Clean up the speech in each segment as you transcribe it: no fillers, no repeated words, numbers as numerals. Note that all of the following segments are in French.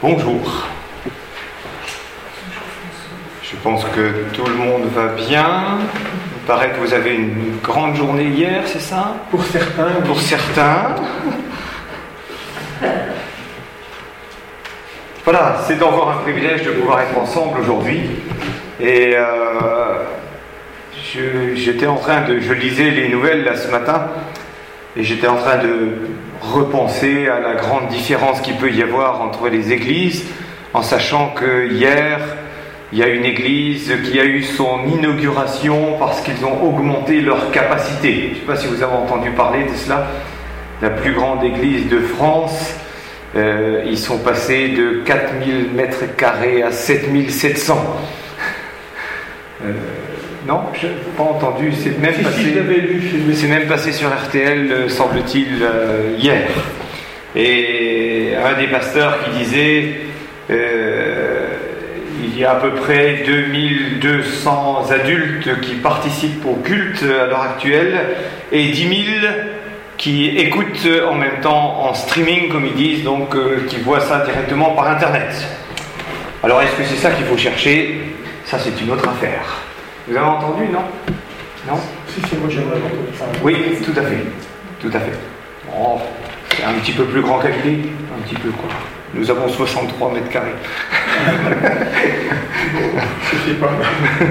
Bonjour. Je pense que tout le monde va bien. Il paraît que vous avez une grande journée hier, c'est ça? Pour certains. Oui. Pour certains. Voilà, c'est encore un privilège de pouvoir être ensemble aujourd'hui. Et je lisais les nouvelles là ce matin, et j'étais en train de repenser à la grande différence qu'il peut y avoir entre les églises, en sachant que hier, il y a une église qui a eu son inauguration parce qu'ils ont augmenté leur capacité. Je ne sais pas si vous avez entendu parler de cela. La plus grande église de France, ils sont passés de 4000 mètres carrés à 7700. Non, je n'ai pas entendu. C'est même passé sur RTL, semble-t-il, hier. Et un des pasteurs qui disait il y a à peu près 2200 adultes qui participent au culte à l'heure actuelle et 10 000 qui écoutent en même temps en streaming, comme ils disent, donc qui voient ça directement par Internet. Alors, est-ce que c'est ça qu'il faut chercher? Ça, c'est une autre affaire. Vous avez entendu, non? Non? Si, moi j'aimerais entendre ça. Oui, tout à fait. Tout à fait. Bon, c'est un petit peu plus grand qu'Avilé. Un petit peu, quoi. Nous avons 63 mètres carrés. Je sais pas.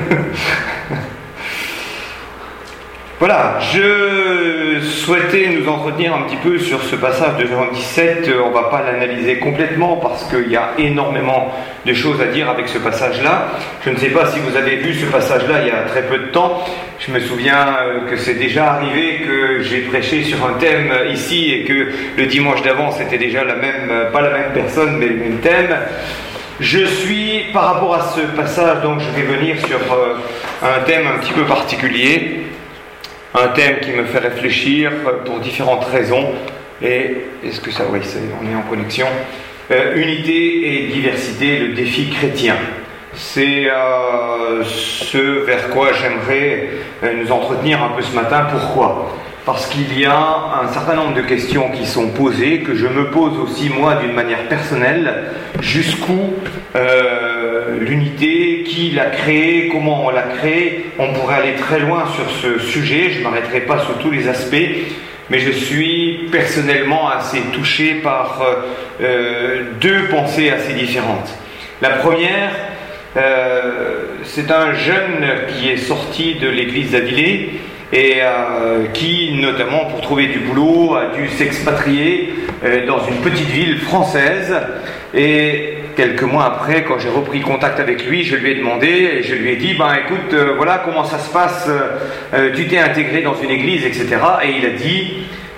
Voilà, je souhaitais nous entretenir un petit peu sur ce passage de Jean 17. On ne va pas l'analyser complètement parce qu'il y a énormément de choses à dire avec ce passage-là. Je ne sais pas si vous avez vu ce passage-là il y a très peu de temps. Je me souviens que c'est déjà arrivé que j'ai prêché sur un thème ici et que le dimanche d'avant c'était déjà pas la même personne mais le même thème. Je suis, par rapport à ce passage, donc je vais venir sur un thème un petit peu particulier. Un thème qui me fait réfléchir pour différentes raisons. Et est-ce que ça, oui, on est en connexion. Unité et diversité, le défi chrétien. C'est ce vers quoi j'aimerais nous entretenir un peu ce matin. Pourquoi? Parce qu'il y a un certain nombre de questions qui sont posées, que je me pose aussi moi d'une manière personnelle. Jusqu'où l'unité, qui l'a créée, comment on l'a créée? On pourrait aller très loin sur ce sujet, je ne m'arrêterai pas sur tous les aspects, mais je suis personnellement assez touché par deux pensées assez différentes. La première, c'est un jeune qui est sorti de l'église d'Avilé et qui, notamment pour trouver du boulot, a dû s'expatrier dans une petite ville française. Et quelques mois après, quand j'ai repris contact avec lui, je lui ai demandé, et je lui ai dit, écoute, voilà comment ça se passe, tu t'es intégré dans une église, etc. Et il a dit,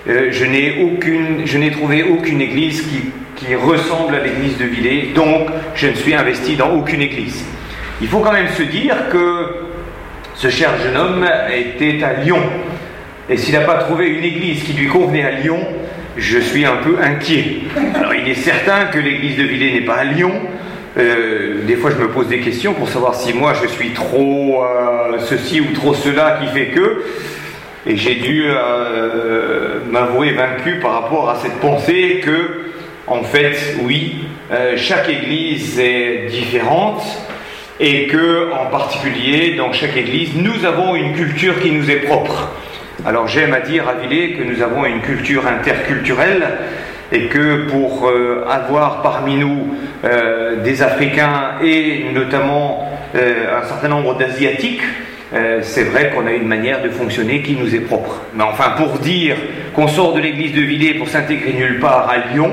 je n'ai trouvé aucune église qui ressemble à l'église de Villers, donc je ne suis investi dans aucune église. Il faut quand même se dire que ce cher jeune homme était à Lyon. Et s'il n'a pas trouvé une église qui lui convenait à Lyon, je suis un peu inquiet. Alors il est certain que l'église de Villers n'est pas à Lyon. Des fois je me pose des questions pour savoir si moi je suis trop ceci ou trop cela qui fait que. Et j'ai dû m'avouer vaincu par rapport à cette pensée que, en fait, oui, chaque église est différente. Et que, en particulier, dans chaque église, nous avons une culture qui nous est propre. Alors j'aime à dire à Villers que nous avons une culture interculturelle et que pour avoir parmi nous des Africains et notamment un certain nombre d'Asiatiques, c'est vrai qu'on a une manière de fonctionner qui nous est propre. Mais enfin, pour dire qu'on sort de l'église de Villers pour s'intégrer nulle part à Lyon,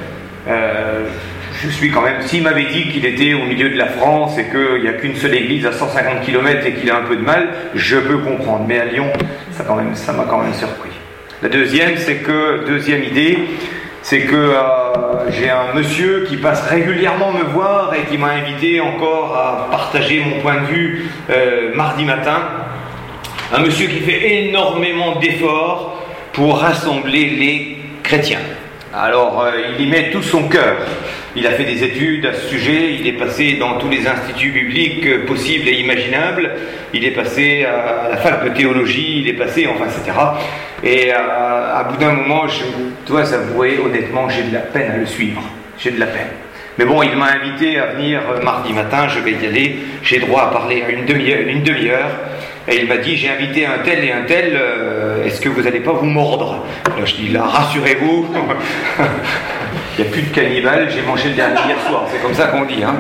je suis quand même, s'il m'avait dit qu'il était au milieu de la France et qu'il n'y a qu'une seule église à 150 km et qu'il a un peu de mal, je peux comprendre. Mais à Lyon, ça m'a quand même surpris. La deuxième idée, c'est que j'ai un monsieur qui passe régulièrement me voir et qui m'a invité encore à partager mon point de vue mardi matin. Un monsieur qui fait énormément d'efforts pour rassembler les chrétiens. Alors, il y met tout son cœur. Il a fait des études à ce sujet, il est passé dans tous les instituts bibliques possibles et imaginables, il est passé à la fac de théologie, il est passé, enfin, etc. Et à bout d'un moment, je dois avouer, honnêtement, j'ai de la peine à le suivre. J'ai de la peine. Mais bon, il m'a invité à venir mardi matin, je vais y aller, j'ai droit à parler à une demi-heure. Et il m'a dit, j'ai invité un tel et un tel, est-ce que vous n'allez pas vous mordre? Alors je dis, là, rassurez-vous, il n'y a plus de cannibales, j'ai mangé le dernier hier soir, c'est comme ça qu'on dit. Hein.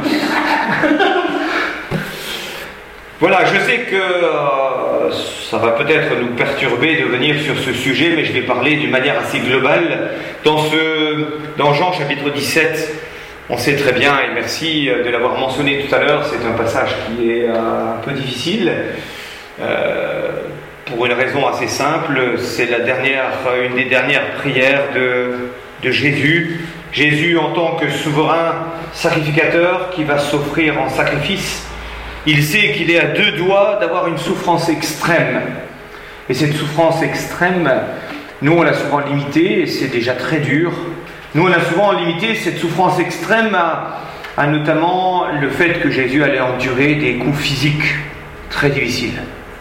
Voilà, je sais que ça va peut-être nous perturber de venir sur ce sujet, mais je vais parler d'une manière assez globale. Dans Jean chapitre 17, on sait très bien, et merci de l'avoir mentionné tout à l'heure, c'est un passage qui est un peu difficile, pour une raison assez simple, c'est une des dernières prières de Jésus. Jésus en tant que souverain sacrificateur qui va s'offrir en sacrifice, il sait qu'il est à deux doigts d'avoir une souffrance extrême. Et cette souffrance extrême, nous on l'a souvent limitée, et c'est déjà très dur. Nous on a souvent limité cette souffrance extrême à notamment le fait que Jésus allait endurer des coups physiques très difficiles.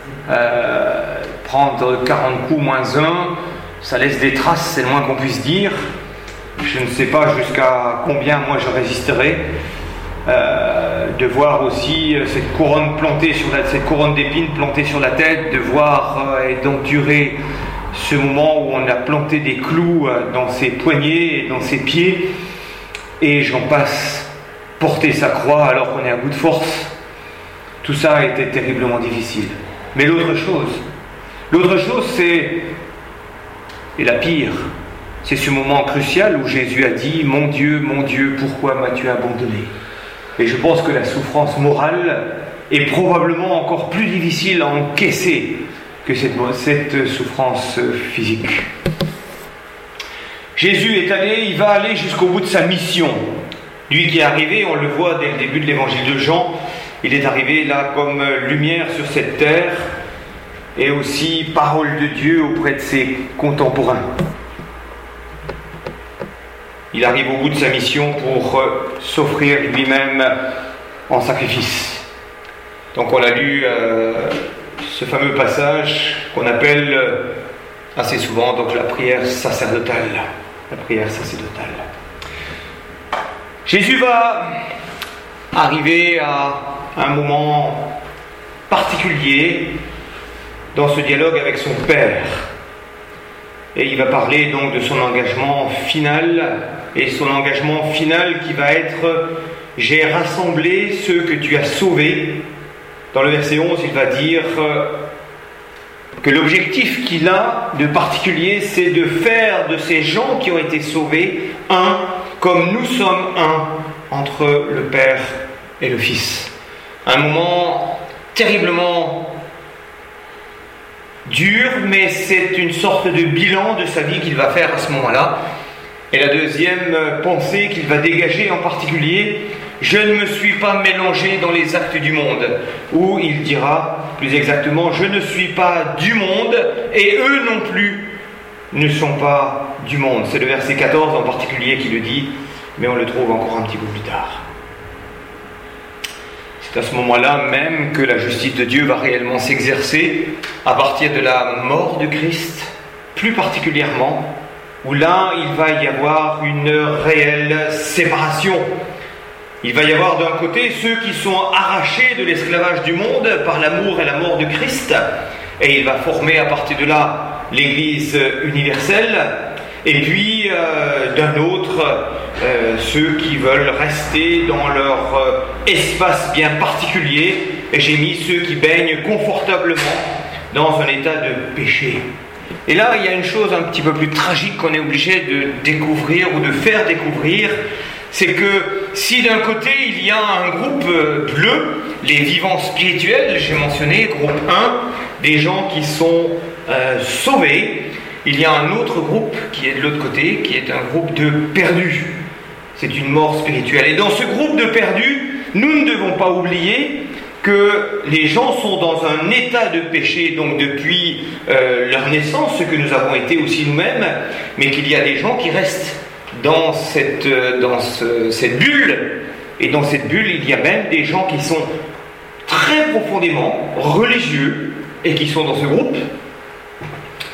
Prendre 40 coups moins 1, ça laisse des traces, c'est le moins qu'on puisse dire. Je ne sais pas jusqu'à combien moi je résisterai. De voir aussi cette couronne d'épines plantée sur la tête, de voir et d'endurer ce moment où on a planté des clous dans ses poignets et dans ses pieds, et j'en passe, porter sa croix alors qu'on est à bout de force. Tout ça a été terriblement difficile. Mais l'autre chose c'est, et la pire, c'est ce moment crucial où Jésus a dit « Mon Dieu, pourquoi m'as-tu abandonné ?» Et je pense que la souffrance morale est probablement encore plus difficile à encaisser que cette souffrance physique. Jésus il va aller jusqu'au bout de sa mission. Lui qui est arrivé, on le voit dès le début de l'évangile de Jean, il est arrivé là comme lumière sur cette terre et aussi parole de Dieu auprès de ses contemporains. Il arrive au bout de sa mission pour s'offrir lui-même en sacrifice. Donc on a lu ce fameux passage qu'on appelle assez souvent donc la prière sacerdotale. La prière sacerdotale. Jésus va arriver à un moment particulier dans ce dialogue avec son Père. Et il va parler donc de son engagement final, et son engagement final qui va être « J'ai rassemblé ceux que tu as sauvés ». Dans le verset 11, il va dire que l'objectif qu'il a de particulier, c'est de faire de ces gens qui ont été sauvés un, comme nous sommes un, entre le Père et le Fils. Un moment terriblement dur, mais c'est une sorte de bilan de sa vie qu'il va faire à ce moment-là. Et la deuxième pensée qu'il va dégager en particulier, je ne me suis pas mélangé dans les actes du monde, où il dira plus exactement, je ne suis pas du monde et eux non plus ne sont pas du monde. C'est le verset 14 en particulier qui le dit, mais on le trouve encore un petit peu plus tard. C'est à ce moment-là même que la justice de Dieu va réellement s'exercer à partir de la mort de Christ, plus particulièrement, où là, il va y avoir une réelle séparation. Il va y avoir d'un côté ceux qui sont arrachés de l'esclavage du monde par l'amour et la mort de Christ, et il va former à partir de là l'Église universelle, et puis d'un autre, ceux qui veulent rester dans leur espace bien particulier, et j'ai mis ceux qui baignent confortablement dans un état de péché. Et là, il y a une chose un petit peu plus tragique qu'on est obligé de découvrir ou de faire découvrir, c'est que si d'un côté il y a un groupe bleu, les vivants spirituels, j'ai mentionné, groupe 1, des gens qui sont sauvés, il y a un autre groupe qui est de l'autre côté, qui est un groupe de perdus. C'est une mort spirituelle. Et dans ce groupe de perdus, nous ne devons pas oublier que les gens sont dans un état de péché, donc depuis leur naissance, ce que nous avons été aussi nous-mêmes, mais qu'il y a des gens qui restent dans cette bulle, et dans cette bulle, il y a même des gens qui sont très profondément religieux, et qui sont dans ce groupe.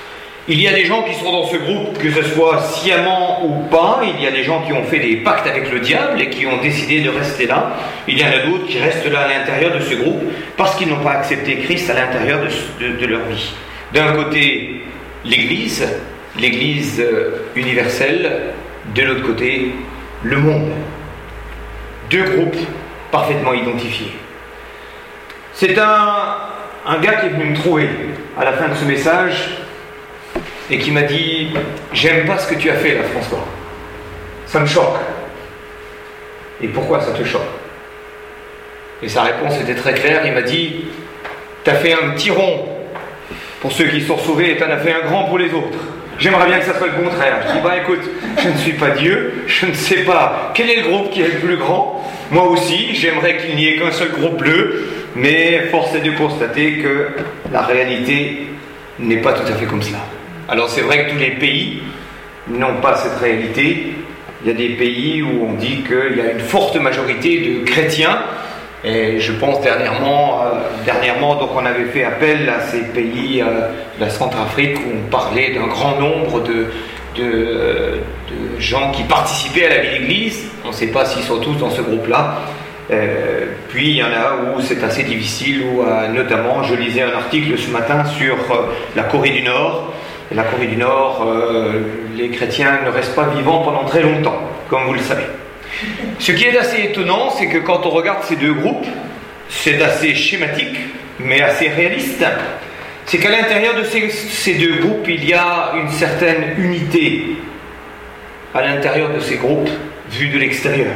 Il y a des gens qui sont dans ce groupe, que ce soit sciemment ou pas. Il y a des gens qui ont fait des pactes avec le diable et qui ont décidé de rester là. Il y en a d'autres qui restent là à l'intérieur de ce groupe parce qu'ils n'ont pas accepté Christ à l'intérieur de leur vie. D'un côté, l'Église universelle, de l'autre côté, le monde. Deux groupes parfaitement identifiés. C'est un gars qui est venu me trouver à la fin de ce message et qui m'a dit « J'aime pas ce que tu as fait là, François. Ça me choque. » Et pourquoi ça te choque? Et sa réponse était très claire. Il m'a dit « T'as fait un petit rond pour ceux qui sont sauvés et t'en as fait un grand pour les autres. J'aimerais bien que ça soit le contraire. » Je dis « Bah écoute, je ne suis pas Dieu, je ne sais pas quel est le groupe qui est le plus grand. Moi aussi, j'aimerais qu'il n'y ait qu'un seul groupe bleu, mais force est de constater que la réalité n'est pas tout à fait comme cela. » Alors c'est vrai que tous les pays n'ont pas cette réalité. Il y a des pays où on dit qu'il y a une forte majorité de chrétiens. Et je pense dernièrement, donc on avait fait appel à ces pays de la Centrafrique où on parlait d'un grand nombre de gens qui participaient à la vie d'église. On ne sait pas s'ils sont tous dans ce groupe-là. Puis il y en a où c'est assez difficile, où notamment je lisais un article ce matin sur la Corée du Nord. Et la Corée du Nord, les chrétiens ne restent pas vivants pendant très longtemps, comme vous le savez. Ce qui est assez étonnant, c'est que quand on regarde ces deux groupes, c'est assez schématique, mais assez réaliste. C'est qu'à l'intérieur de ces deux groupes, il y a une certaine unité à l'intérieur de ces groupes, vue de l'extérieur.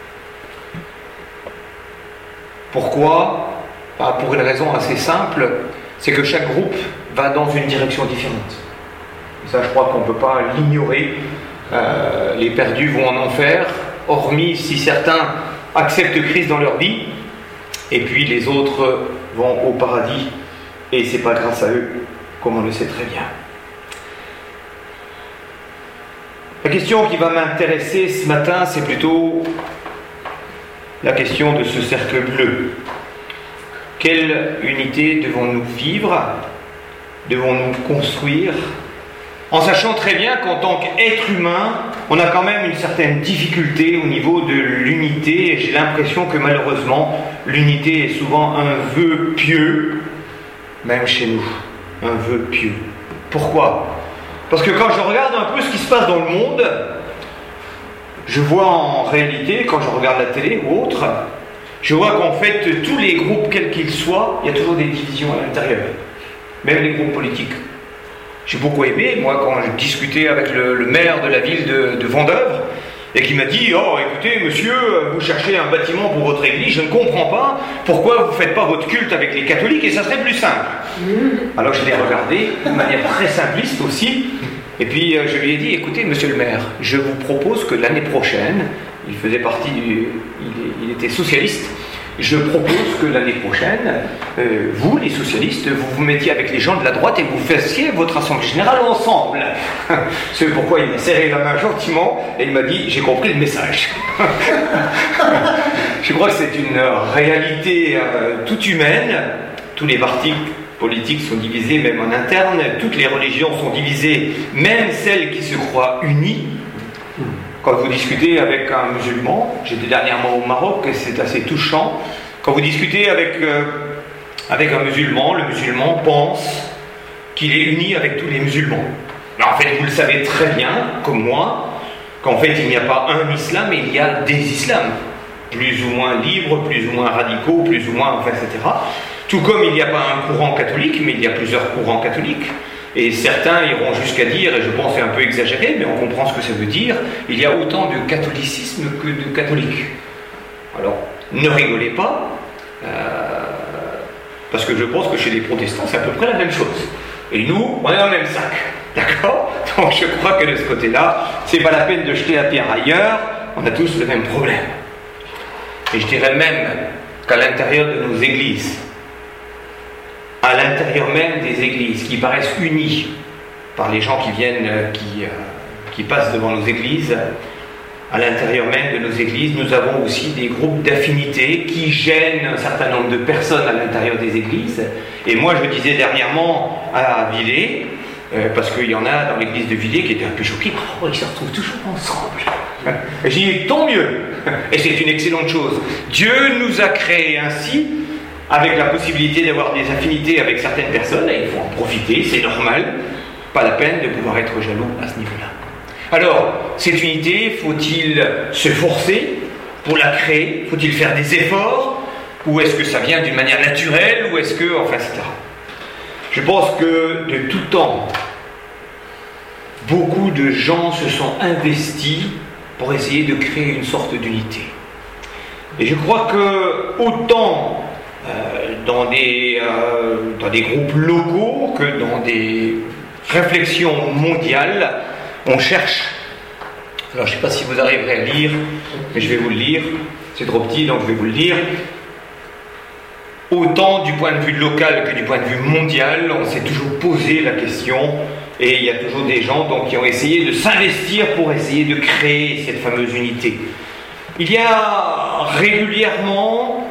Pourquoi? Pour une raison assez simple, c'est que chaque groupe va dans une direction différente. Et ça, je crois qu'on ne peut pas l'ignorer. Les perdus vont en enfer, hormis si certains acceptent Christ dans leur vie, et puis les autres vont au paradis, et c'est pas grâce à eux, comme on le sait très bien. La question qui va m'intéresser ce matin, c'est plutôt la question de ce cercle bleu. Quelle unité devons-nous vivre? Devons-nous construire? En sachant très bien qu'en tant qu'être humain, on a quand même une certaine difficulté au niveau de l'unité, et j'ai l'impression que malheureusement, l'unité est souvent un vœu pieux, même chez nous, un vœu pieux. Pourquoi? Parce que quand je regarde un peu ce qui se passe dans le monde, je vois en réalité, quand je regarde la télé ou autre, je vois qu'en fait, tous les groupes, quels qu'ils soient, il y a toujours des divisions à l'intérieur, même les groupes politiques. J'ai beaucoup aimé, moi, quand je discutais avec le maire de la ville de Vendeuvre, et qui m'a dit « Oh, écoutez, monsieur, vous cherchez un bâtiment pour votre église, je ne comprends pas pourquoi vous ne faites pas votre culte avec les catholiques et ça serait plus simple. » Alors je l'ai regardé de manière très simpliste aussi, et puis je lui ai dit « Écoutez, monsieur le maire, je vous propose que l'année prochaine, il faisait partie il était socialiste, je propose que l'année prochaine, vous, les socialistes, vous vous mettiez avec les gens de la droite et vous fassiez votre assemblée générale ensemble. » C'est pourquoi il m'a serré la main gentiment et il m'a dit « J'ai compris le message. » Je crois que c'est une réalité toute humaine. Tous les partis politiques sont divisés, même en interne. Toutes les religions sont divisées, même celles qui se croient unies. Quand vous discutez avec un musulman, j'étais dernièrement au Maroc et c'est assez touchant, quand vous discutez avec un musulman, le musulman pense qu'il est uni avec tous les musulmans. Mais en fait, vous le savez très bien, comme moi, qu'en fait il n'y a pas un islam, mais il y a des islams, plus ou moins libres, plus ou moins radicaux, plus ou moins, enfin, etc. Tout comme il n'y a pas un courant catholique, mais il y a plusieurs courants catholiques. Et certains iront jusqu'à dire, et je pense c'est un peu exagéré, mais on comprend ce que ça veut dire, il y a autant de catholicisme que de catholiques. Alors, ne rigolez pas, parce que je pense que chez les protestants, c'est à peu près la même chose. Et nous, on est dans le même sac, d'accord? Donc je crois que de ce côté-là, c'est pas la peine de jeter la pierre ailleurs, on a tous le même problème. Et je dirais même qu'à l'intérieur de nos églises, à l'intérieur même des églises qui paraissent unies par les gens qui viennent, qui passent devant nos églises, à l'intérieur même de nos églises, nous avons aussi des groupes d'affinité qui gênent un certain nombre de personnes à l'intérieur des églises. Et moi, je disais dernièrement à Villers, parce qu'il y en a dans l'église de Villiers qui étaient un peu choqués. Oh, ils se retrouvent toujours ensemble. Et j'ai dit, tant mieux. Et c'est une excellente chose. Dieu nous a créés ainsi, avec la possibilité d'avoir des affinités avec certaines personnes, et il faut en profiter, c'est normal. Pas la peine de pouvoir être jaloux à ce niveau-là. Alors, cette unité, faut-il se forcer pour la créer? Faut-il faire des efforts? Ou est-ce que ça vient d'une manière naturelle? Ou est-ce que... Enfin, etc. Je pense que de tout temps, beaucoup de gens se sont investis pour essayer de créer une sorte d'unité. Et je crois que autant dans des groupes locaux que dans des réflexions mondiales, on cherche. Alors je ne sais pas si vous arriverez à lire, mais je vais vous le lire. C'est trop petit, donc je vais vous le lire. Autant du point de vue local que du point de vue mondial, on s'est toujours posé la question, et il y a toujours des gens donc, qui ont essayé de s'investir pour essayer de créer cette fameuse unité. Il y a régulièrement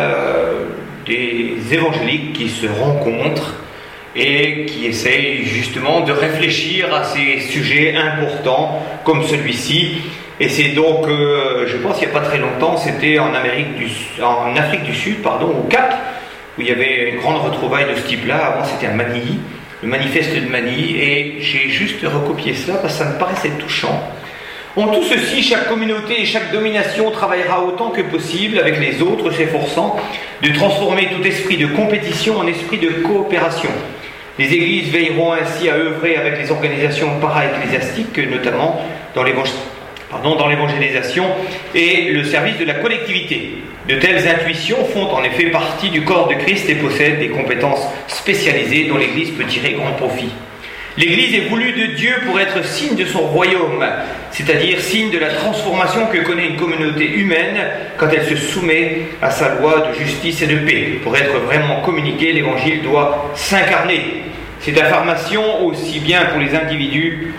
des évangéliques qui se rencontrent et qui essayent justement de réfléchir à ces sujets importants comme celui-ci. Et c'est donc, je pense qu'il n'y a pas très longtemps, c'était en Afrique du Sud, au Cap, où il y avait une grande retrouvaille de ce type-là. Avant, c'était à Manille, le manifeste de Manille, et j'ai juste recopié cela parce que ça me paraissait touchant. En tout ceci, chaque communauté et chaque domination travaillera autant que possible avec les autres, s'efforçant de transformer tout esprit de compétition en esprit de coopération. Les églises veilleront ainsi à œuvrer avec les organisations para-ecclésiastiques, notamment dans l'évangélisation et le service de la collectivité. De telles intuitions font en effet partie du corps de Christ et possèdent des compétences spécialisées dont l'Église peut tirer grand profit. L'Église est voulue de Dieu pour être signe de son royaume, c'est-à-dire signe de la transformation que connaît une communauté humaine quand elle se soumet à sa loi de justice et de paix. Pour être vraiment communiqué, l'Évangile doit s'incarner. Cette affirmation aussi bien pour les individus,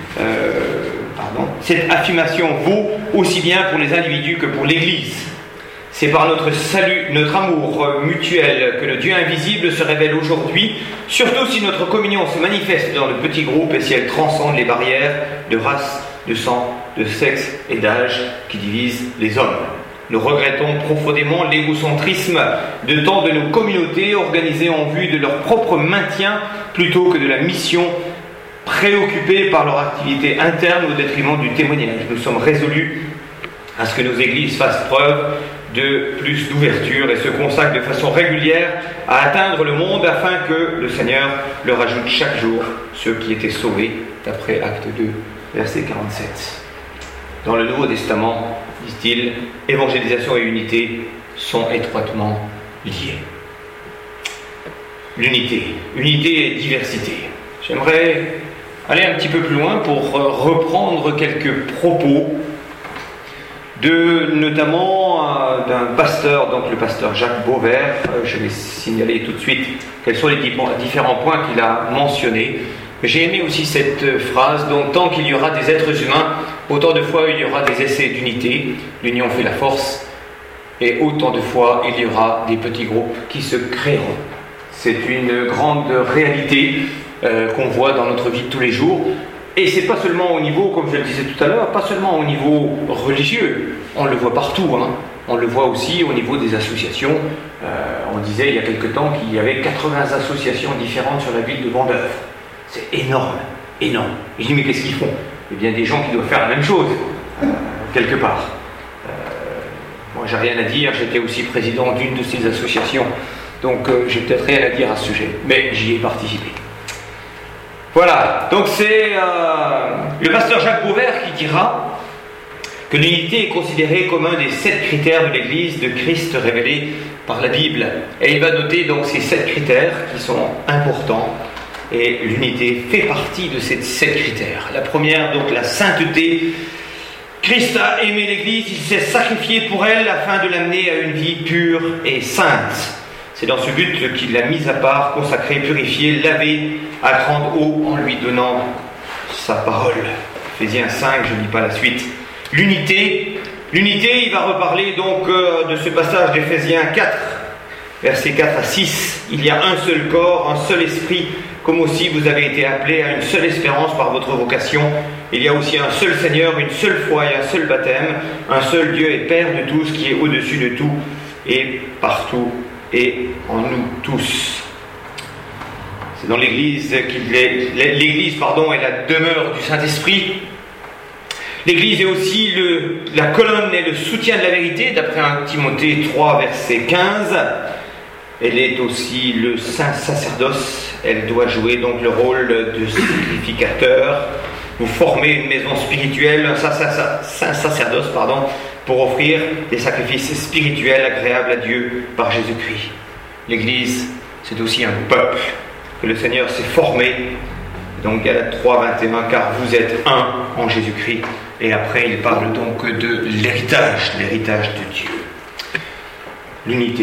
cette affirmation vaut aussi bien pour les individus que pour l'Église. C'est par notre salut, notre amour mutuel que le Dieu invisible se révèle aujourd'hui, surtout si notre communion se manifeste dans de petits groupes et si elle transcende les barrières de race, de sang, de sexe et d'âge qui divisent les hommes. Nous regrettons profondément l'égocentrisme de tant de nos communautés organisées en vue de leur propre maintien plutôt que de la mission, préoccupées par leur activité interne au détriment du témoignage. Nous sommes résolus à ce que nos églises fassent preuve de plus d'ouverture et se consacrent de façon régulière à atteindre le monde afin que le Seigneur leur ajoute chaque jour ceux qui étaient sauvés, d'après Acte 2, verset 47. Dans le Nouveau Testament, dit-il, évangélisation et unité sont étroitement liées. Unité et diversité. J'aimerais aller un petit peu plus loin pour reprendre quelques propos notamment d'un pasteur, donc le pasteur Jacques Beauvert. Je vais signaler tout de suite quels sont les différents points qu'il a mentionnés. J'ai aimé aussi cette phrase, donc tant qu'il y aura des êtres humains, autant de fois il y aura des essais d'unité, l'union fait la force, et autant de fois il y aura des petits groupes qui se créeront. C'est une grande réalité qu'on voit dans notre vie de tous les jours. Et c'est pas seulement au niveau, comme je le disais tout à l'heure, pas seulement au niveau religieux, on le voit partout, on le voit aussi au niveau des associations. On disait il y a quelque temps qu'il y avait 80 associations différentes sur la ville de Vendeuvre. C'est énorme, énorme. Et je dis mais qu'est-ce qu'ils font? Eh bien des gens qui doivent faire la même chose, quelque part. Moi j'ai rien à dire, j'étais aussi président d'une de ces associations, donc j'ai peut-être rien à dire à ce sujet, mais j'y ai participé. Voilà, donc c'est le pasteur Jacques Beauvert qui dira que l'unité est considérée comme un des 7 critères de l'Église de Christ révélés par la Bible. Et il va noter donc ces 7 critères qui sont importants, et l'unité fait partie de ces 7 critères. La première, donc la sainteté. Christ a aimé l'Église, il s'est sacrifié pour elle afin de l'amener à une vie pure et sainte. C'est dans ce but qu'il l'a mise à part, consacrée, purifiée, lavée à grande eau en lui donnant sa parole. Ephésiens 5, je ne lis pas la suite. L'unité, il va reparler donc de ce passage d'Ephésiens 4, versets 4 à 6. Il y a un seul corps, un seul esprit, comme aussi vous avez été appelés à une seule espérance par votre vocation. Il y a aussi un seul Seigneur, une seule foi et un seul baptême, un seul Dieu et Père de tous, qui est au-dessus de tout et partout et en nous tous. C'est dans l'Église l'Église est la demeure du Saint-Esprit. L'Église est aussi la colonne et le soutien de la vérité, d'après 1 Timothée 3, verset 15. Elle est aussi le saint sacerdoce. Elle doit jouer donc le rôle de sacrificateur. Vous formez une maison spirituelle, un saint sacerdoce, pour offrir des sacrifices spirituels agréables à Dieu par Jésus-Christ. L'Église, c'est aussi un peuple que le Seigneur s'est formé. Donc Galates 3, 21, car vous êtes un en Jésus-Christ. Et après, il parle donc de l'héritage de Dieu. L'unité.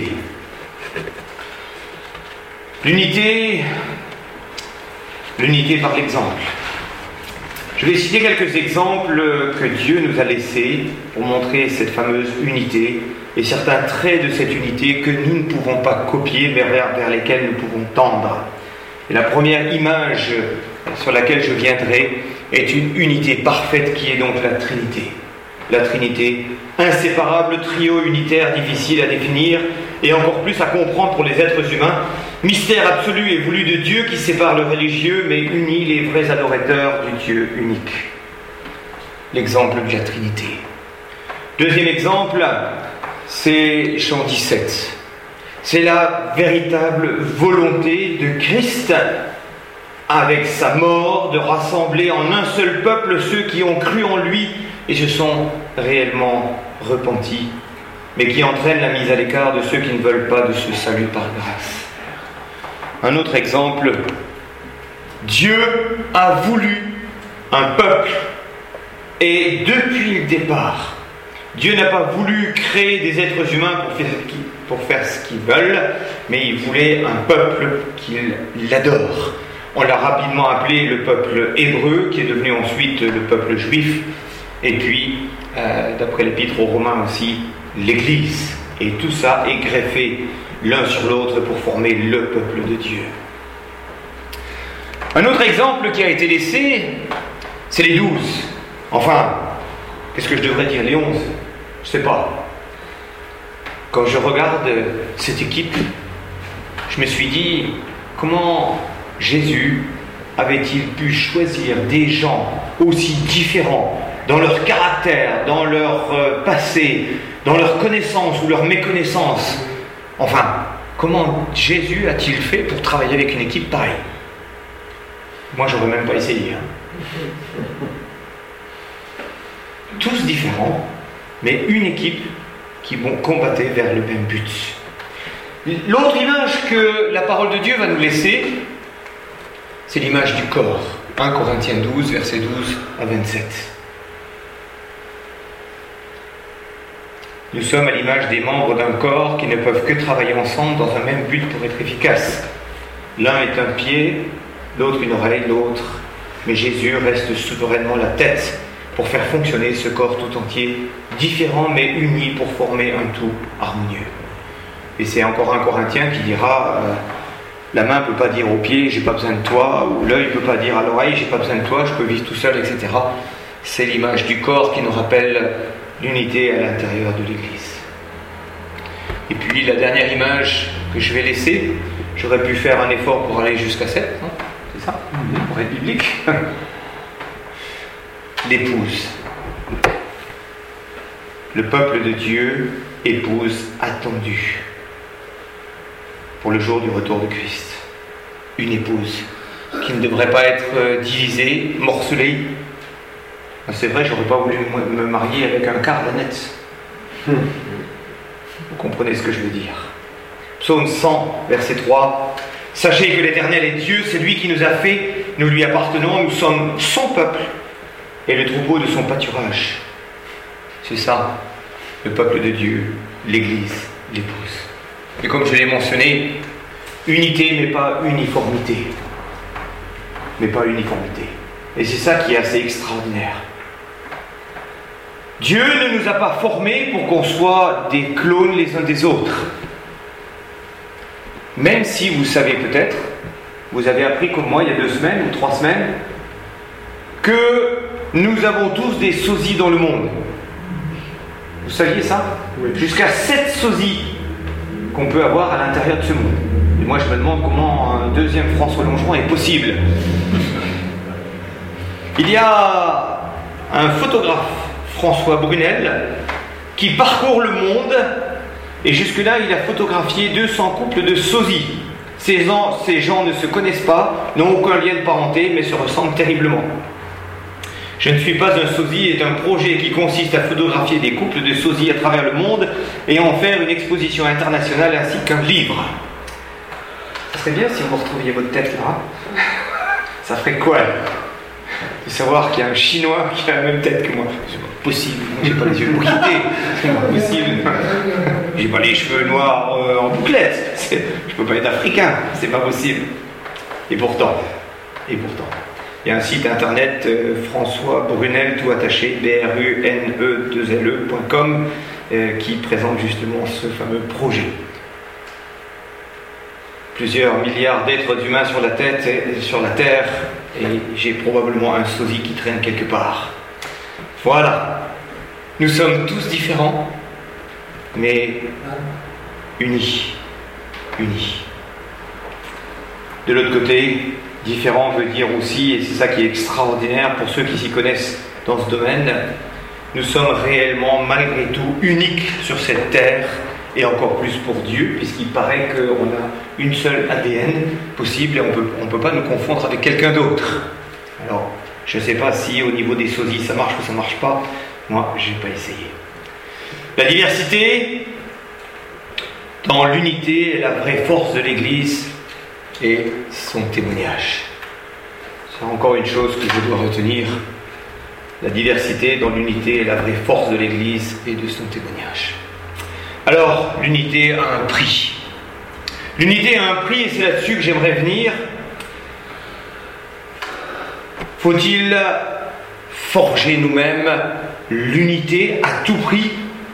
L'unité par l'exemple. Je vais citer quelques exemples que Dieu nous a laissés pour montrer cette fameuse unité et certains traits de cette unité que nous ne pouvons pas copier, mais vers lesquels nous pouvons tendre. Et la première image sur laquelle je viendrai est une unité parfaite qui est donc la Trinité. La Trinité, inséparable trio unitaire difficile à définir et encore plus à comprendre pour les êtres humains, mystère absolu et voulu de Dieu qui sépare le religieux mais unit les vrais adorateurs du Dieu unique. L'exemple de la Trinité. Deuxième exemple, c'est Jean 17. C'est la véritable volonté de Christ, avec sa mort, de rassembler en un seul peuple ceux qui ont cru en lui et se sont réellement repentis, mais qui entraîne la mise à l'écart de ceux qui ne veulent pas de ce salut par grâce. Un autre exemple, Dieu a voulu un peuple, et depuis le départ, Dieu n'a pas voulu créer des êtres humains pour faire ce qu'ils veulent, mais il voulait un peuple qu'il adore. On l'a rapidement appelé le peuple hébreu, qui est devenu ensuite le peuple juif, et puis, d'après l'épître aux Romains aussi, l'Église. Et tout ça est greffé l'un sur l'autre pour former le peuple de Dieu. Un autre exemple qui a été laissé, c'est les 12. Enfin, qu'est-ce que je devrais dire, les 11 ? Je ne sais pas. Quand je regarde cette équipe, je me suis dit, comment Jésus avait-il pu choisir des gens aussi différents dans leur caractère, dans leur passé, dans leur connaissance ou leur méconnaissance? Enfin, comment Jésus a-t-il fait pour travailler avec une équipe pareille? Moi, j'aurais même pas essayé. Tous différents, mais une équipe qui combattait vers le même but. L'autre image que la parole de Dieu va nous laisser, c'est l'image du corps. 1 Corinthiens 12, versets 12 à 27. Nous sommes à l'image des membres d'un corps qui ne peuvent que travailler ensemble dans un même but pour être efficaces. L'un est un pied, l'autre une oreille, l'autre. Mais Jésus reste souverainement la tête pour faire fonctionner ce corps tout entier, différent mais uni pour former un tout harmonieux. Et c'est encore un Corinthien qui dira la main ne peut pas dire au pied j'ai pas besoin de toi, ou l'œil ne peut pas dire à l'oreille j'ai pas besoin de toi, je peux vivre tout seul, etc. C'est l'image du corps qui nous rappelle l'unité à l'intérieur de l'Église. Et puis la dernière image que je vais laisser, j'aurais pu faire un effort pour aller jusqu'à 7, hein, c'est ça, pour être biblique. L'épouse. Le peuple de Dieu, épouse attendue pour le jour du retour de Christ. Une épouse qui ne devrait pas être divisée, morcelée. C'est vrai, j'aurais pas voulu me marier avec un quart d'ânette. Vous comprenez ce que je veux dire. Psaume 100, verset 3. Sachez que l'Éternel est Dieu, c'est lui qui nous a fait, nous lui appartenons, nous sommes son peuple et le troupeau de son pâturage. C'est ça, le peuple de Dieu, l'Église, l'épouse. Et comme je l'ai mentionné, unité mais pas uniformité. Mais pas uniformité. Et c'est ça qui est assez extraordinaire. Dieu ne nous a pas formés pour qu'on soit des clones les uns des autres. Même si vous savez peut-être vous avez appris comme moi il y a 2 semaines ou 3 semaines que nous avons tous des sosies dans le monde. Vous saviez ça? Oui. Jusqu'à 7 sosies qu'on peut avoir à l'intérieur de ce monde. Et moi je me demande comment un deuxième François Longeron est possible. Il y a un photographe, François Brunel, qui parcourt le monde et jusque-là il a photographié 200 couples de sosies. Ces gens ne se connaissent pas, n'ont aucun lien de parenté, mais se ressemblent terriblement. Je ne suis pas un sosie est un projet qui consiste à photographier des couples de sosies à travers le monde et en faire une exposition internationale ainsi qu'un livre. Ça serait bien si vous retrouviez votre tête là. Ça ferait quoi de savoir qu'il y a un Chinois qui a la même tête que moi? C'est pas possible, j'ai pas les yeux bouquetés, c'est pas possible. J'ai pas les cheveux noirs en bouclette, je peux pas être africain, c'est pas possible. Et pourtant, il y a un site internet François Brunel tout attaché brune2le.com qui présente justement ce fameux projet. Plusieurs milliards d'êtres humains sur la Terre, et j'ai probablement un sosie qui traîne quelque part. Voilà. Nous sommes tous différents, mais unis. De l'autre côté, différent veut dire aussi, et c'est ça qui est extraordinaire pour ceux qui s'y connaissent dans ce domaine, nous sommes réellement malgré tout uniques sur cette terre, et encore plus pour Dieu, puisqu'il paraît qu'on a une seule ADN possible et on ne peut pas nous confondre avec quelqu'un d'autre. Alors, je ne sais pas si au niveau des sosies ça marche ou ça ne marche pas, moi je n'ai pas essayé. La diversité dans l'unité est la vraie force de l'Église et son témoignage. C'est encore une chose que je dois retenir. La diversité dans l'unité est la vraie force de l'Église et de son témoignage. Alors, l'unité a un prix. L'unité a un prix et c'est là-dessus que j'aimerais venir. Faut-il forger nous-mêmes l'unité à tout prix?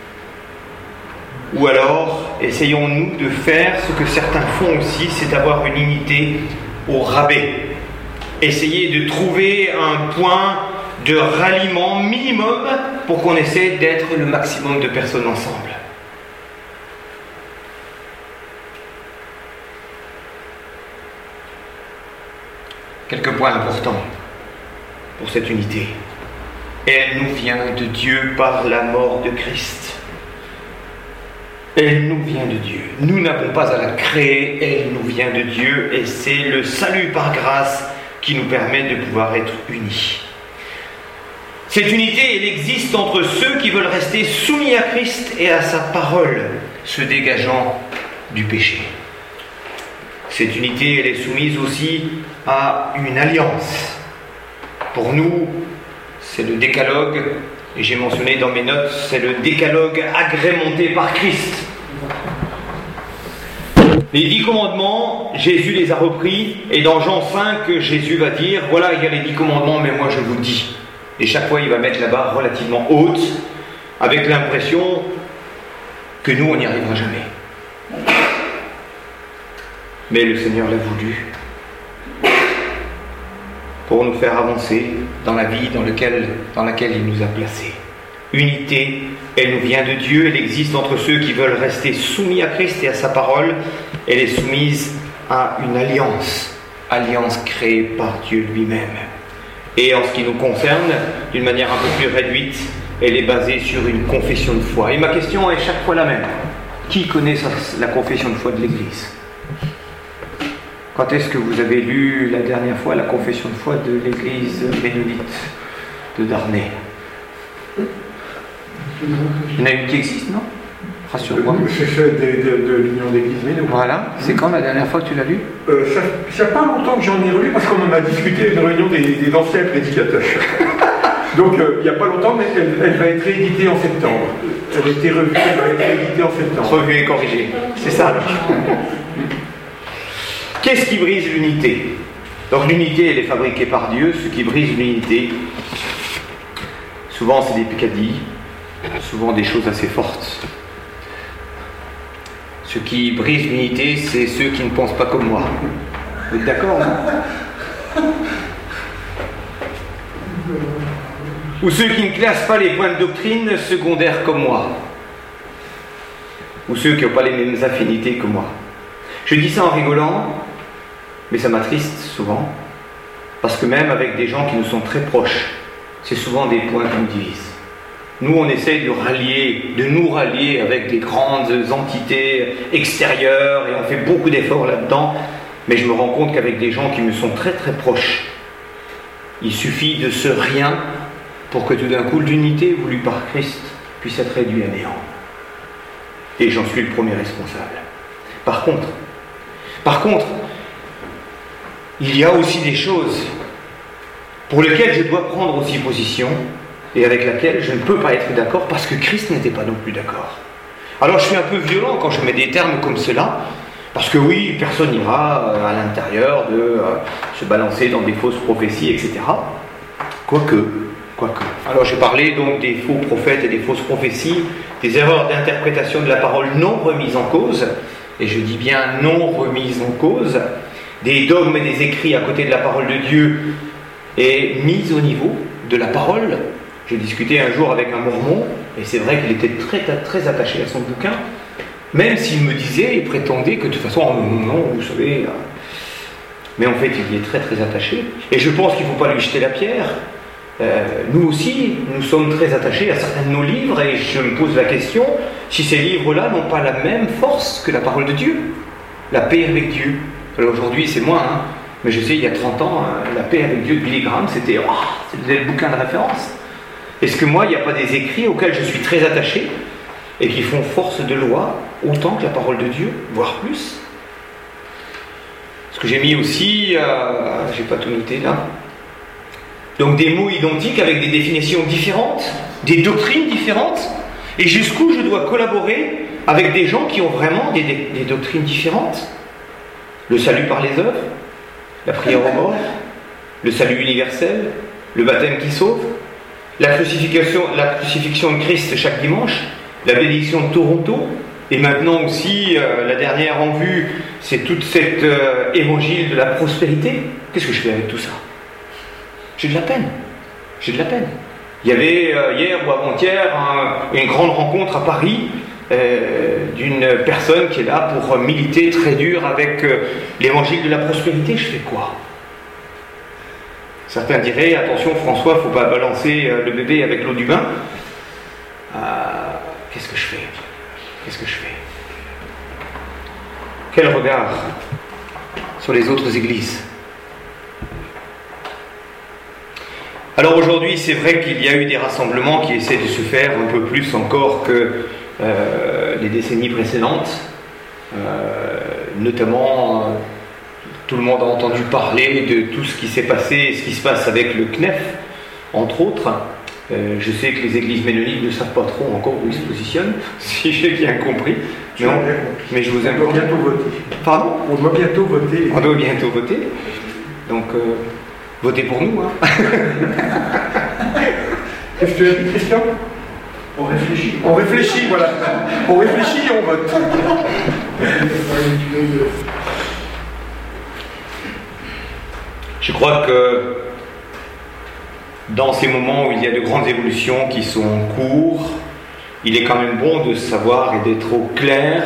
Ou alors, essayons-nous de faire ce que certains font aussi, c'est d'avoir une unité au rabais. Essayer de trouver un point de ralliement minimum pour qu'on essaie d'être le maximum de personnes ensemble. Quelques points importants pour cette unité. Elle nous vient de Dieu par la mort de Christ. Elle nous vient de Dieu. Nous n'avons pas à la créer, elle nous vient de Dieu et c'est le salut par grâce qui nous permet de pouvoir être unis. Cette unité, elle existe entre ceux qui veulent rester soumis à Christ et à sa parole, se dégageant du péché. Cette unité, elle est soumise aussi à une alliance. Pour nous, c'est le décalogue, et j'ai mentionné dans mes notes, c'est le décalogue agrémenté par Christ. Les 10 commandements, Jésus les a repris, et dans Jean 5, Jésus va dire, voilà, il y a les 10 commandements, mais moi je vous dis. Et chaque fois, il va mettre la barre relativement haute, avec l'impression que nous, on n'y arrivera jamais. Mais le Seigneur l'a voulu pour nous faire avancer dans la vie dans laquelle il nous a placés. Unité, elle nous vient de Dieu, elle existe entre ceux qui veulent rester soumis à Christ et à sa parole. Elle est soumise à une alliance créée par Dieu lui-même. Et en ce qui nous concerne, d'une manière un peu plus réduite, elle est basée sur une confession de foi. Et ma question est chaque fois la même. Qui connaît la confession de foi de l'Église ? Quand est-ce que vous avez lu la dernière fois la confession de foi de l'Église ménonite de Darnay? Il y en a une qui existe, non? Rassure-moi. C'est celle de l'Union d'Église ménonite. Voilà. C'est quand la dernière fois que tu l'as lu? Ça fait pas longtemps que j'en ai relu parce qu'on en a discuté à une réunion des anciens prédicateurs. Donc il n'y a pas longtemps, mais elle va être rééditée en septembre. Elle a été revue, elle va être rééditée en septembre. Revue et corrigée. C'est ça. Qu'est-ce qui brise l'unité? Donc l'unité, elle est fabriquée par Dieu. Ce qui brise l'unité, souvent c'est des peccadilles, souvent des choses assez fortes. Ce qui brise l'unité, c'est ceux qui ne pensent pas comme moi. Vous êtes d'accord, non? Ou ceux qui ne classent pas les points de doctrine secondaires comme moi. Ou ceux qui n'ont pas les mêmes affinités que moi. Je dis ça en rigolant, mais ça m'attriste souvent, parce que même avec des gens qui nous sont très proches, c'est souvent des points qui nous divisent. Nous, on essaye de nous rallier avec des grandes entités extérieures, et on fait beaucoup d'efforts là-dedans, mais je me rends compte qu'avec des gens qui me sont très très proches, il suffit de ce rien pour que tout d'un coup l'unité voulue par Christ puisse être réduite à néant. Et j'en suis le premier responsable. Par contre, il y a aussi des choses pour lesquelles je dois prendre aussi position et avec lesquelles je ne peux pas être d'accord parce que Christ n'était pas non plus d'accord. Alors je suis un peu violent quand je mets des termes comme cela, parce que oui, personne n'ira à l'intérieur de se balancer dans des fausses prophéties, etc. Quoique. Alors j'ai parlé donc des faux prophètes et des fausses prophéties, des erreurs d'interprétation de la parole non remises en cause, et je dis bien non remises en cause, des dogmes et des écrits à côté de la parole de Dieu et mis au niveau de la parole. J'ai discuté un jour avec un mormon, et c'est vrai qu'il était très, très attaché à son bouquin, même s'il me disait et prétendait que de toute façon, non, vous savez, mais en fait il y est très très attaché, et je pense qu'il ne faut pas lui jeter la pierre. Nous aussi, nous sommes très attachés à certains de nos livres, et je me pose la question si ces livres-là n'ont pas la même force que la parole de Dieu, la paix avec Dieu. Alors aujourd'hui c'est moins, mais je sais il y a 30 ans, la paix avec Dieu de Billy Graham, c'était le bouquin de référence. Est-ce que moi il n'y a pas des écrits auxquels je suis très attaché et qui font force de loi autant que la parole de Dieu, voire plus? Ce que j'ai mis aussi, j'ai pas tout noté là. Donc des mots identiques avec des définitions différentes, des doctrines différentes, et jusqu'où je dois collaborer avec des gens qui ont vraiment des doctrines différentes. Le salut par les œuvres, la prière aux morts, le salut universel, le baptême qui sauve, la crucifixion de Christ chaque dimanche, la bénédiction de Toronto, et maintenant aussi, la dernière en vue, c'est toute cet évangile de la prospérité. Qu'est-ce que je fais avec tout ça? J'ai de la peine. Il y avait hier ou avant-hier une grande rencontre à Paris d'une personne qui est là pour militer très dur avec l'évangile de la prospérité. Je fais quoi? Certains diraient, attention François, il ne faut pas balancer le bébé avec l'eau du bain. Qu'est-ce que je fais? Quel regard sur les autres églises? Alors aujourd'hui, c'est vrai qu'il y a eu des rassemblements qui essaient de se faire un peu plus encore que les décennies précédentes. Notamment, tout le monde a entendu parler de tout ce qui s'est passé et ce qui se passe avec le CNEF, entre autres. Je sais que les églises ménonites ne savent pas trop encore où ils se positionnent, si j'ai bien compris. Non, mais je vous aime. On doit bientôt voter. Pardon ? On doit bientôt voter. On doit bientôt voter. Donc, votez pour nous. Qu'est-ce que tu as dit, Christian ? On réfléchit. On réfléchit, voilà. On réfléchit et on vote. Je crois que dans ces moments où il y a de grandes évolutions qui sont en cours, il est quand même bon de savoir et d'être au clair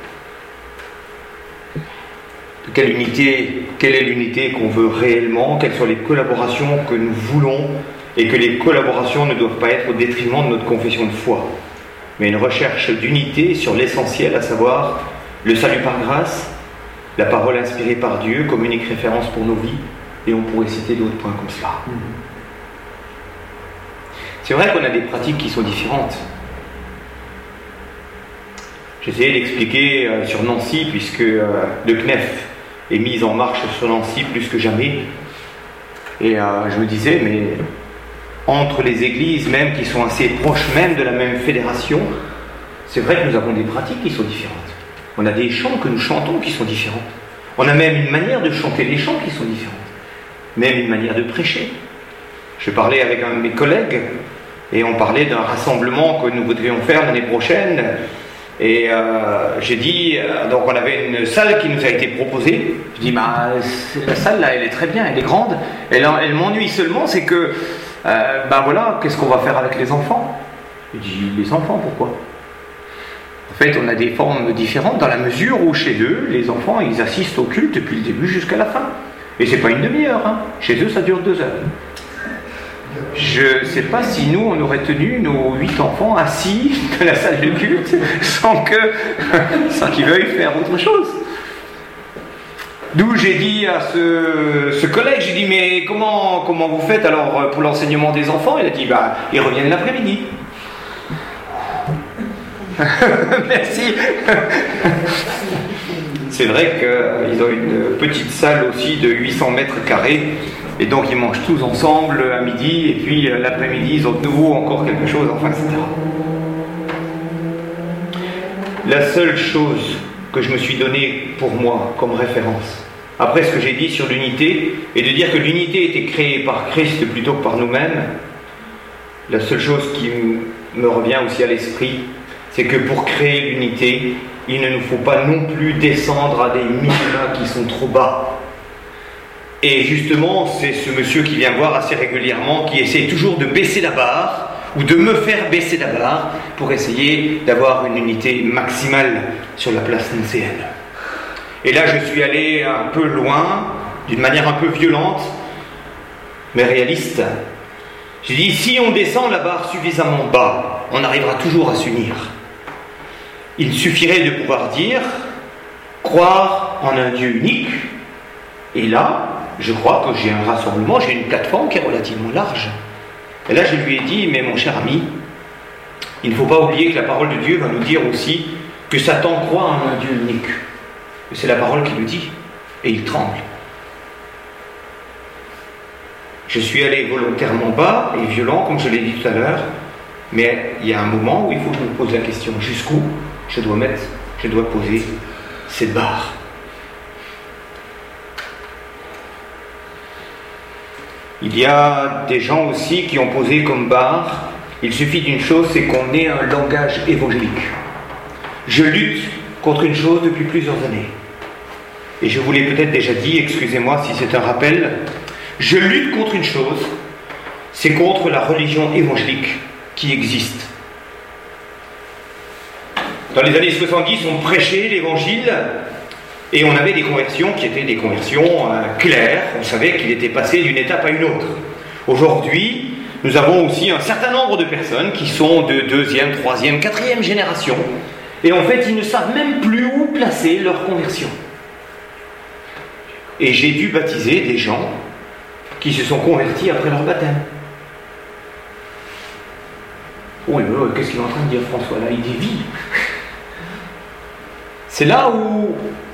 de quelle est l'unité qu'on veut réellement, quelles sont les collaborations que nous voulons, et que les collaborations ne doivent pas être au détriment de notre confession de foi, mais une recherche d'unité sur l'essentiel, à savoir le salut par grâce, la parole inspirée par Dieu comme unique référence pour nos vies, et on pourrait citer d'autres points comme cela. C'est vrai qu'on a des pratiques qui sont différentes. J'essayais d'expliquer sur Nancy, puisque le CNEF est mis en marche sur Nancy plus que jamais, et je me disais, mais entre les églises même qui sont assez proches même de la même fédération, c'est vrai que nous avons des pratiques qui sont différentes. On a des chants que nous chantons qui sont différents. On a même une manière de chanter les chants qui sont différentes. Même une manière de prêcher. Je parlais avec un de mes collègues et on parlait d'un rassemblement que nous voudrions faire l'année prochaine Et j'ai dit, donc on avait une salle qui nous a été proposée. Je dis, la salle là, elle est très bien, elle est grande. Elle m'ennuie seulement, c'est que, voilà, qu'est-ce qu'on va faire avec les enfants? Je dis, les enfants, pourquoi? En fait, on a des formes différentes dans la mesure où chez eux, les enfants, ils assistent au culte depuis le début jusqu'à la fin. Et c'est pas une demi-heure, hein. Chez eux, ça dure 2 heures. Je ne sais pas si nous, on aurait tenu nos 8 enfants assis dans la salle de culte sans qu'ils veuillent faire autre chose. D'où j'ai dit à ce collègue, j'ai dit, mais comment vous faites alors pour l'enseignement des enfants? Il a dit, ils reviennent l'après-midi. Merci. C'est vrai qu'ils ont une petite salle aussi de 800 mètres carrés. Et donc ils mangent tous ensemble à midi, et puis l'après-midi, ils ont de nouveau encore quelque chose, enfin, etc. La seule chose que je me suis donnée pour moi comme référence, après ce que j'ai dit sur l'unité, et de dire que l'unité était créée par Christ plutôt que par nous-mêmes, la seule chose qui me revient aussi à l'esprit, c'est que pour créer l'unité, il ne nous faut pas non plus descendre à des minima qui sont trop bas. Et justement, c'est ce monsieur qui vient voir assez régulièrement, qui essaie toujours de baisser la barre, ou de me faire baisser la barre, pour essayer d'avoir une unité maximale sur la place nicéenne. Et là, je suis allé un peu loin, d'une manière un peu violente, mais réaliste. J'ai dit, si on descend la barre suffisamment bas, on arrivera toujours à s'unir. Il suffirait de pouvoir dire, croire en un Dieu unique, et là, je crois que j'ai un rassemblement, j'ai une plateforme qui est relativement large. Et là, je lui ai dit, mais mon cher ami, il ne faut pas oublier que la parole de Dieu va nous dire aussi que Satan croit en un Dieu unique. Et c'est la parole qui le dit, et il tremble. Je suis allé volontairement bas et violent, comme je l'ai dit tout à l'heure, mais il y a un moment où il faut que je me pose la question, jusqu'où je dois poser cette barre. Il y a des gens aussi qui ont posé comme barre, il suffit d'une chose, c'est qu'on ait un langage évangélique. Je lutte contre une chose depuis plusieurs années. Et je vous l'ai peut-être déjà dit, excusez-moi si c'est un rappel, je lutte contre une chose, c'est contre la religion évangélique qui existe. Dans les années 70, on prêchait l'évangile, et on avait des conversions qui étaient des conversions claires, on savait qu'il était passé d'une étape à une autre. Aujourd'hui, nous avons aussi un certain nombre de personnes qui sont de 2e, 3e, 4e génération, et en fait, ils ne savent même plus où placer leur conversion. Et j'ai dû baptiser des gens qui se sont convertis après leur baptême. Oui, qu'est-ce qu'il est en train de dire François là? Il dit vie. C'est là où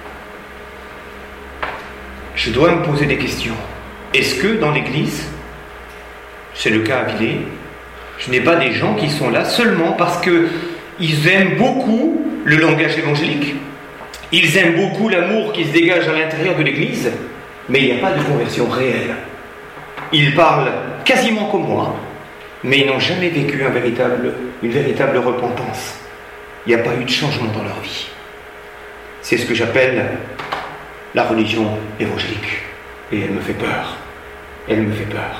je dois me poser des questions. Est-ce que dans l'Église, c'est le cas à Villers, je n'ai pas des gens qui sont là seulement parce qu'ils aiment beaucoup le langage évangélique, ils aiment beaucoup l'amour qui se dégage à l'intérieur de l'Église, mais il n'y a pas de conversion réelle. Ils parlent quasiment comme moi, mais ils n'ont jamais vécu une véritable repentance. Il n'y a pas eu de changement dans leur vie. C'est ce que j'appelle la religion évangélique. Et elle me fait peur. Elle me fait peur.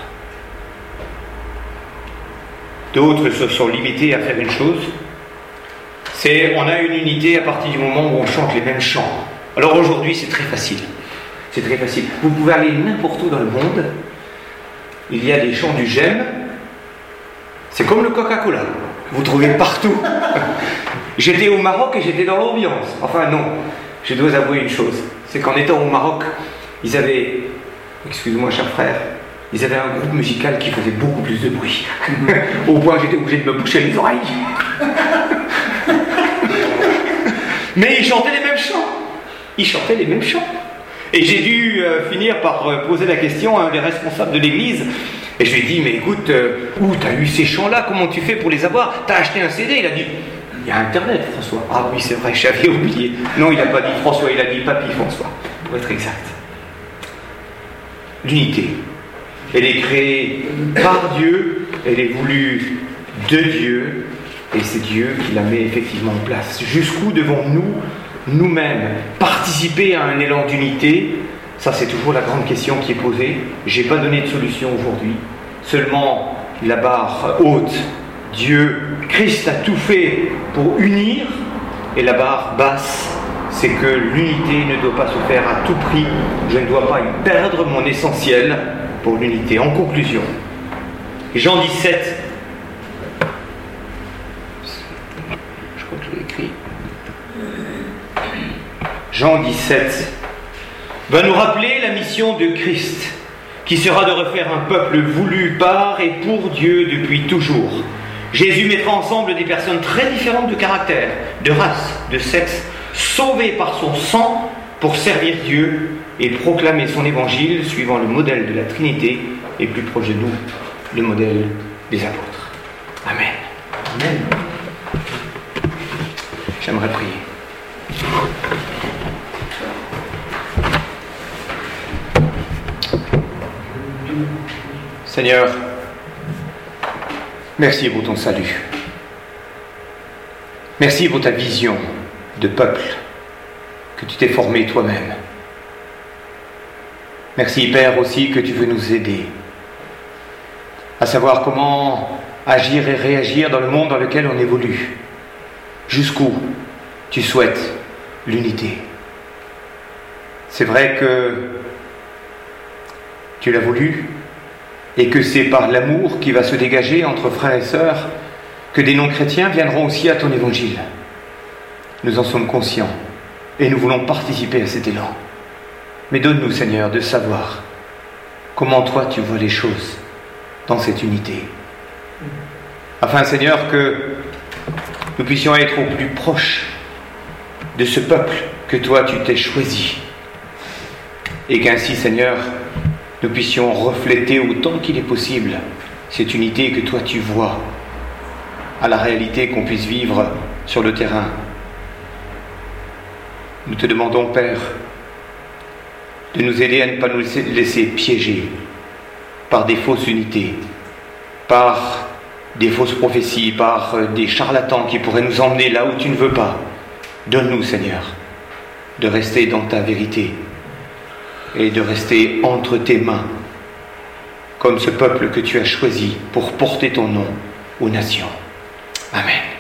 D'autres se sont limités à faire une chose, c'est on a une unité à partir du moment où on chante les mêmes chants. Alors aujourd'hui, c'est très facile. C'est très facile. Vous pouvez aller n'importe où dans le monde, il y a des chants du j'aime. C'est comme le Coca-Cola. Vous trouvez partout. J'étais au Maroc et j'étais dans l'ambiance. Enfin non, je dois avouer une chose. C'est qu'en étant au Maroc, ils avaient, excuse-moi cher frère, ils avaient un groupe musical qui faisait beaucoup plus de bruit. Au point que j'étais obligé de me boucher les oreilles. Mais ils chantaient les mêmes chants. Ils chantaient les mêmes chants. Et j'ai dû finir par poser la question à un des responsables de l'église. Et je lui ai dit, mais écoute, où t'as eu ces chants-là? Comment tu fais pour les avoir? T'as acheté un CD? Il a dit, il y a Internet, François. Ah oui, c'est vrai, j'avais oublié. Non, il n'a pas dit François, il a dit Papy François, pour être exact. L'unité. Elle est créée par Dieu, elle est voulue de Dieu, et c'est Dieu qui la met effectivement en place. Jusqu'où devons-nous, nous-mêmes, participer à un élan d'unité? Ça, c'est toujours la grande question qui est posée. Je n'ai pas donné de solution aujourd'hui, seulement la barre haute. Dieu, Christ a tout fait pour unir, et la barre basse, c'est que l'unité ne doit pas se faire à tout prix. Je ne dois pas y perdre mon essentiel pour l'unité. En conclusion, Jean 17, je crois que je l'ai écrit, Jean 17 va nous rappeler la mission de Christ, qui sera de refaire un peuple voulu par et pour Dieu depuis toujours. Jésus mettra ensemble des personnes très différentes de caractère, de race, de sexe, sauvées par son sang pour servir Dieu et proclamer son évangile suivant le modèle de la Trinité et plus proche de nous, le modèle des apôtres. Amen. Amen. J'aimerais prier. Seigneur, merci pour ton salut. Merci pour ta vision de peuple que tu t'es formé toi-même. Merci, Père, aussi que tu veux nous aider à savoir comment agir et réagir dans le monde dans lequel on évolue. Jusqu'où tu souhaites l'unité. C'est vrai que tu l'as voulu et que c'est par l'amour qui va se dégager entre frères et sœurs que des non-chrétiens viendront aussi à ton évangile. Nous en sommes conscients et nous voulons participer à cet élan. Mais donne-nous, Seigneur, de savoir comment toi tu vois les choses dans cette unité. Afin, Seigneur, que nous puissions être au plus proche de ce peuple que toi tu t'es choisi. Et qu'ainsi, Seigneur, nous puissions refléter autant qu'il est possible cette unité que toi tu vois à la réalité qu'on puisse vivre sur le terrain. Nous te demandons, Père, de nous aider à ne pas nous laisser piéger par des fausses unités, par des fausses prophéties, par des charlatans qui pourraient nous emmener là où tu ne veux pas. Donne-nous, Seigneur, de rester dans ta vérité et de rester entre tes mains, comme ce peuple que tu as choisi pour porter ton nom aux nations. Amen.